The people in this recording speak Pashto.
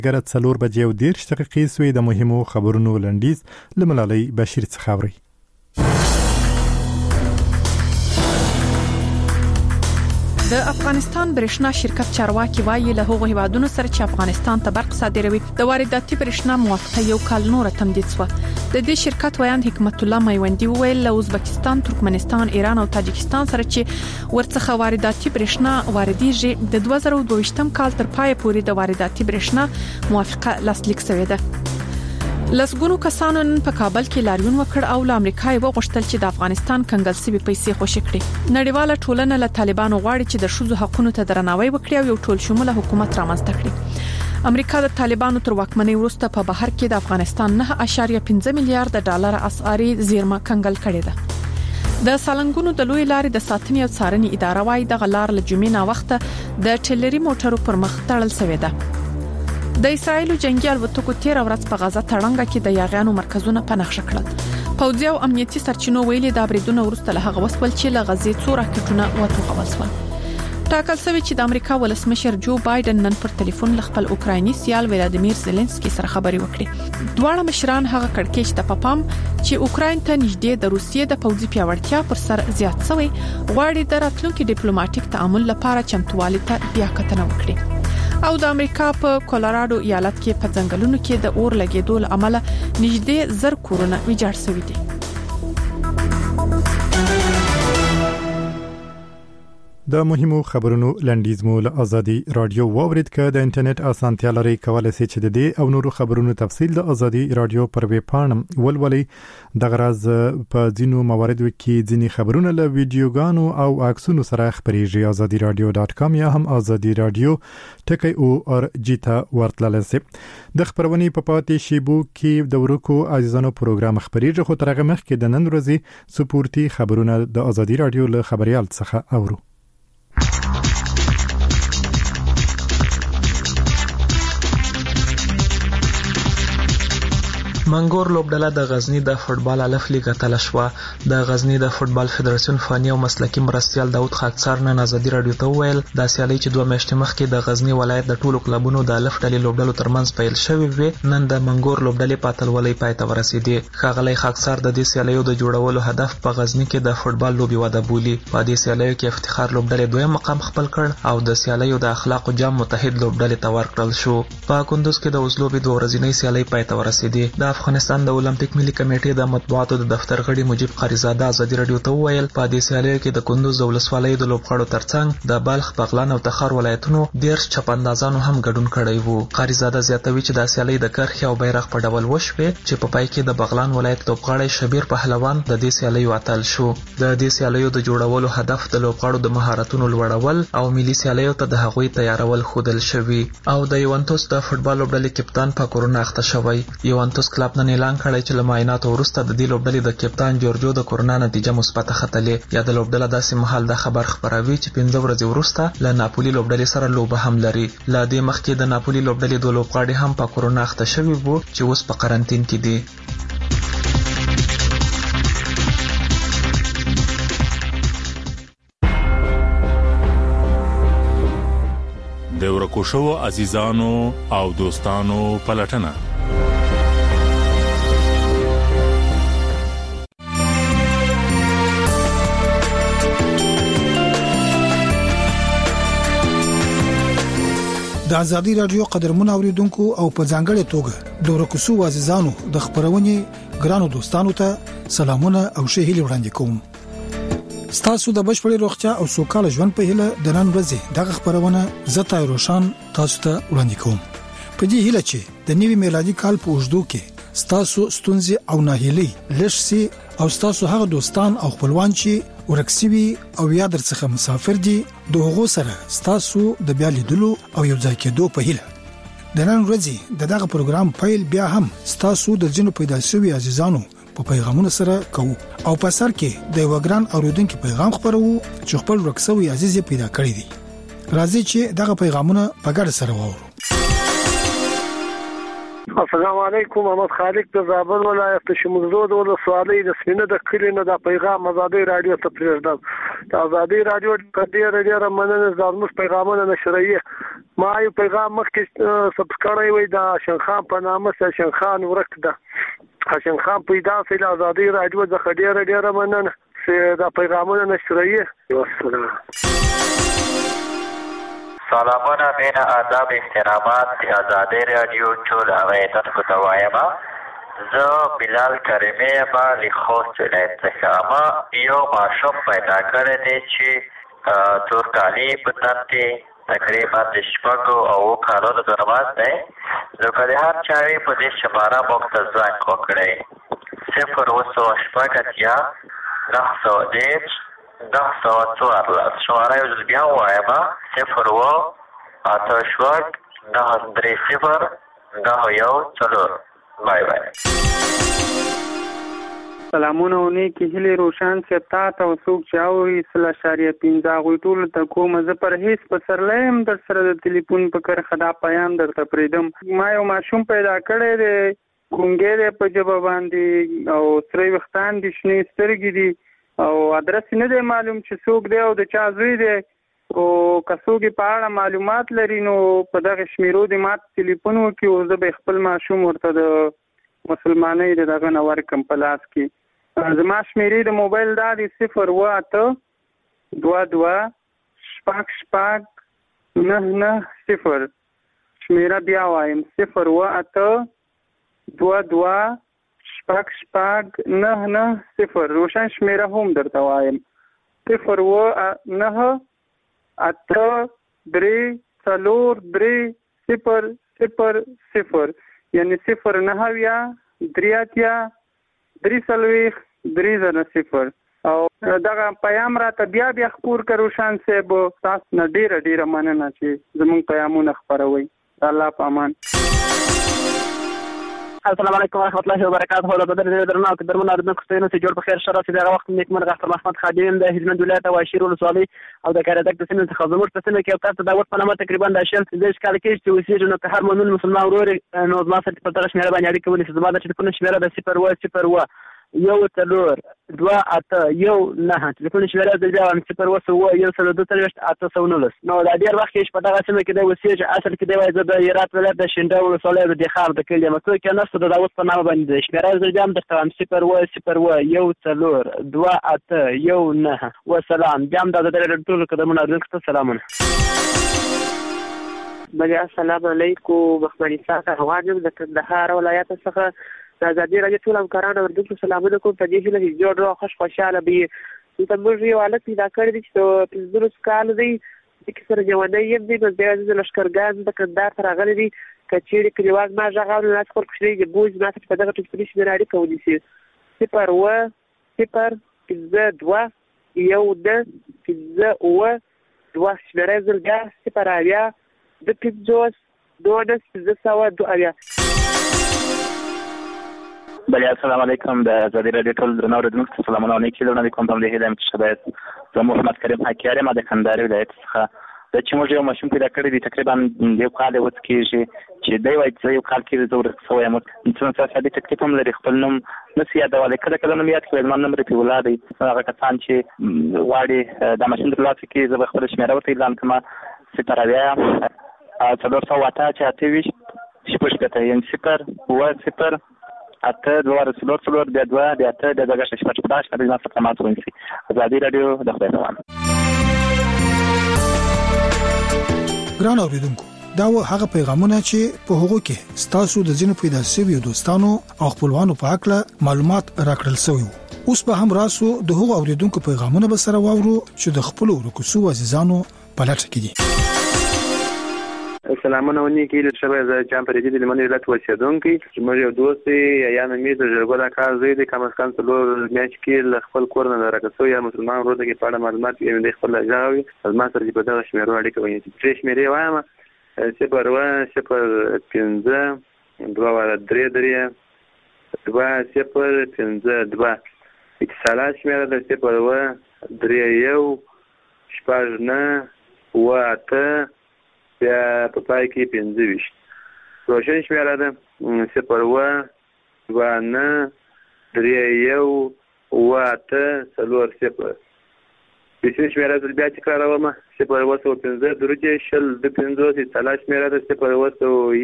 ګرد 4:10 سوی د مهمو خبرونو لنډیز لملالۍ بشیر څخه اوري. د افغانستان برېښنا شرکت چارواکي وایي له هغو هیوادونو سره چې افغانستان ته برق صادروي د وارداتي برېښنا موافقه یو کال نور تمدید شوه. د دې شرکت ویاند حکمت الله میوندی ویل له ازبکستان، ترکمنستان، ایران او تاجکستان سره چې ورڅخه وارداتي برېښنا واردېږي د 2022 کال تر پای پورې د وارداتي برېښنا موافقه لاسلیک شوې ده. لسګونو کسانو نن په کابل کې لاریون وکړ او له امریکا یې وغوښتل چې د افغانستان کنګل سوي پیسې خوشي کړي. نړیواله ټولنه له طالبانو غواړي چې د ښځو حقوقو ته درناوی وکړي او یو ټول شموله حکومت رامنځته کړي. امریکا د طالبانو تر واکمنۍ وروسته په بهر کې د افغانستان 9.5 میلیارډ ډالر اسعاري زیرمه کنګل کړې ده. د سالنګونو د لوی لارې د ساتنې او څارنې اداره وايي د غلار له جمعې نه وخت د ټلري موټرو پر مخ تړل شوې ده. د اسرایل جنگي الوتکو 13 ورځ په غزه تړنګه کې د یاغیانو مرکزونه په نښه کړل. پوځي او امنیتي سرچینو ویلي د بریدونو وروسته له هغه وسول چې له غزې 4 راکټونه وټوغول شول. ټاکل شوی چې د امریکا ولسمشر جو بایدن نن پر ټلیفون له خپل اوکرایني سیال ولادیمیر زيلنسکي سره خبرې وکړې. دواړه مشران هغه کړکېچ ته پام چې اوکراین ته نږدې د روسیې د پوځي پیاوړتیا پر سر زیات شوی غواړي د راتلونکي ډیپلوماټیک تعامل لپاره چمتووالي ته بیا کتنه وکړي. او د امریکا په کولراډو ایالت کې په ځنګلونو کې د اور لګیدو له امله نږدې 1000 کورونه ویجاړ شوي دي. د مهمو خبرونو لنډیز مو له ازادي رادیو واورید ک د انټرنیټ اسانتیا لري کولای شئ چې د دې او نورو خبرونو تفصیل د ازادي رادیو پر ویب پاڼه ولولئ. د غرض په ځینو مواردو کې ځینی خبرونه له ویډیوګانو او عکسونو سره خبريږي. azadiiradio.com یا هم azadi radio ټکی تا ورتلل سي. د خبرونې په پاتې شیبو کې د ورکو عزیزانو پروګرام خبريږي خو ترغه مخ کې د نن ورځې سپورتي خبرونه د ازادي رادیو له خبريال څخه اورو. منګور لوبډله د غزنی د فوتبال الف لیګ اتل شو. د غزنی د فوتبال فدراسیون فني او مسلکي مرستيال داوود خاکسار نن ازادي رادیو ته ویل د سیالي چې 2 میاشتې مخکې د غزنی ولایت د ټولو کلبونو د الف ډلې لوبډلو ترمنځ پیل شوی وي نن د منګور لوبډلې په اتلولۍ پای ته ورسېدي. خاغلی خاکسار د دې سیالیو د جوړولو هدف په غزنی کې د فوتبال لوبي وده بولی. په دې سیالیو کې افتخار لوبډلې دویم مقام خپل کړ او د سیالیو د اخلاق جام متحد لوبډلې ته ورکړل شو. په کندوز کې د وزلوبي 2 ورځې سیالي پای ته ورسېدي. د افغانستان د اولمپیک ملي کمیټې د مطبوعاتو د دفتر غړي مجيب قریزاده ازادي رادیو ته ویل په دې سیالیو کې د کندوز ولسوالۍ د لوبغاړو ترڅنګ د بلخ، بغلان او تخار ولایتونو 10 چپندازانو هم ګډون کړی وو. قریزاده زیاتوي چې د سیالۍ د کرښې او بیرغ په ډول وشوي چې په پای کې د بغلان ولایت لوبغاړی شبیر پهلوان د دې سیالیو اتل شو. د دې سیالیو د جوړولو هدف د لوبغاړو د مهارتونو لوړول او ملي سیالیو ته د هغوی تیارول خودل شوی. او د یوونتوس د فوتبال لوبډلې کپتان په کورونا اخته شوی. یوونتوس کلب نن اعلان کړی چې له معایناتو وروسته د دې لوبډلې د کپتان جورجو د کورونا نتیجه مثبت ختلې. یا د لوبډله داسې مهال د خبر خبروي چې 15 ورځې وروسته له ناپولي لوبډلې سره لوبه هم لري. لا دې مخکې د ناپولي لوبډلې د لوبغاړي هم په کورونا اخته شوی وو چې اوس په قرنټین کې دي. د ورکو شو عزیزانو او دوستانو پلټنه. د ازادي رادیو قدرمنو اوریدونکو او په ځانګړي توګه د ورکو شو عزیزانو د خبرونې ګرانو دوستانو ته سلامونه او ښه هیله وړاندې کوم. ستاسو د بشپړې روغتیا او سوکاله ژوند په هیله د نن ورځې دغه خبرونه زتا روشان تاسو ته وړاندې کوم. په دې هیله چې د نوي میلادي کال په اوږدو کې ستاسو ستونزې او ناهیلي لږ سي او ستاسو هغه دوستان او خپلوان چې ورکسوي او یا درڅخه مسافر دي د هغو سره ستاسو د بیا لیدلو او یو ځای کېدو په هیله. د نن ورځې دغه پروګرام پیل بیا هم ستاسو د ځینو پیدا شوي عزیزانو په پیغامونو سره کوو او په سر کې د وګران اوریدونکو پیغام خبرو چې خپل ورکسوي عزیز پیدا کړی دي. راځي چې دغه پیغامونه په ګډه سره واورو. السلام علیکم. محمد خالق د زابل ولایت شمزدود ولسوالۍ د سپینه د کلینو د پیغام آزادي رادیو ته پریږدم. د آزادي رادیو د ډیره مننه زموږ پیغامونه نشرایي. ما یو پیغام مخکې سبسکرایب وي د شنخان په نامه سره شنخان ورک ده شنخان پیدا سي د آزادي رادیو د ډیره مننه چې د پیغامونه نشرایي. سلامونه مینا آداب احترامات د آزادی رادیو ټول اوریدونکو ته وایم. زه بلال کریمی ما لیخوست ولایت څخه. ما یو ماشوم پیدا کړی دی چې تورکالي په تن کې تقریبا د 6 او 7 کالونو درماز دی. نو که د هر چا وي په دې شماره موږ ته زنګ وکړئ 0 910 914 شماره یو ځل بیا ووایم 0 بای بای. سلامونه او نیکی هیلې روشن صاحب تا ته او څوک چې اوري 0.15 غوي ټول ته کوم. زه پر هیڅ په سرلایم در سره د ټلیفون په کرخه دا پیغام درته پریدم. ما یو ماشوم پیدا کړی دی ګونګې دی په ژبه باندې او سرې وختان دي شنې سترګې دي او ادرس نه دی معلوم چې څوک دی او د چا زوی دی او که څوک په اړه معلومات لري نو په دغه شمیرو د مات ټلیفون وکړي او زه به خپل ماشوم ورته د مسلمانۍ د دغه نه ورکم په لاس کې. زما شمیرې د موبایل دا دی 0 شمیره بیا وایم 0 روشن شمیره هم درته وایم 0 یعنی 0 او دغه پیام راته بیا خپور کړو شان صاحب. تاسو نه ډیره مننه چې زموږ پیغامونه خپروي. الله په امان. السلام علیکم ورحمۃ اللہ وبرکاتہ. له بدر درنه قدرمن اردن کوستینو چې جوړ په خیر شرف دغه وخت نیکمرغه اختر محمد خادم د هجرت ولایت او شیر ولسوالۍ او د کاردک د سیمې څخه زموږ په سیمه کې او تاسو د وخت په نامه تقریبا د شل د ښکار کې چې وسیږي نو که هر مؤمن مسلمان ورور نو ما سره په تاسو شمیره باندې اړیکه ونیسئ. زما د ټلیفون شمیره د 0 1 2 8 1 9 ټلیفون شمیره د 0 1 2 8 نو دا ډیر وخت کې په دغه سیمه کې د وسیږي اصل کې د وایي د هرات ولایت د شینډه ولسوالۍ د دخار د کلی متو کې نسته د داوود په نامه باندې شمیره د جام د 0 1 2 8 1 9 والسلام. جام د ټول قدمونه درکته. سلامونه. بله السلام علیکم. مخمنی ساته غواړم د کندهار ولایت څخه د آزادي رادیو ټول همکارانو ورته سلامونه کوم. په دې هیله چې جوړ خوشاله وي. ته موږ یو حالت پیدا کړی دی چې 15 کال دی چې سره ژوندی یم دی نو بیا د لښکرګان د کندهار ته راغلی دی. که چیرې کلیوال ما غږ اوري نو خپل کوچنی د بوج ما ته په دغه ټلیفوني شمیره اړیکه ونیسي 0 شمیره زرګه 0 بله السلام علیکم. د آزادي رادیو ټول درنو اورېدونکو ته سلامونه او نیکې لرم. کوم ته هیله چې شاید زه محمد کریم حکیار یم د کندهار ولایت څخه. د چې موږ یو ماشوم پیدا کړی دی تقریبا یو کال اوس کېږي چې دی وایي چې یو کال کې زه ورک شوی یم. څنګه سادي تکلیف هم لري خپل نوم نسي یادولی. کله نوم یاد کړی زما نوم رفیع الله دی. هغه کسان چې غواړي دا ماشین ترلاسه کړي زه به خپله شمیره ورته اعلان کړم 0 یعنی 0 اته 2 د دغه شپږ د ما خدمات ونیسي. آزادي رادیو د خدای په امان. ګران اوریدونکو دا و هغه پیغامونه چې په هغو کې ستاسو د ځینو پیدا شویو دوستانو او خپلوانو په اړه معلومات راکړل شوی. اوس به هم راسو د هغو اوریدونکو پیغامونه به سره واورو چې د خپلو ورکوسو عزیزانو په لټه کې دي. سلامونه ونی کې شبه ز چم پرې دي لمنې ولایت وسیدونکي چې موږ یو دوست یا نمې د جرګو د کار زوی د کم از کم څلور میاشت کې خپل کور نه راکسو یا مسلمان ورته کې په اړه معلومات یې د خپل ځاوي از ما سره په دغه شمیرو اړیکه ونیسي. چې شمیرې وایم 0 اتصالات شمیره د 0 3 1 بیا په پای کې 25 روشن شمیره ده 01 29 31 8 40. پیسې شمیره د بیا تکراروم 0115 درجه شل د 50 تلاش شمیره د 01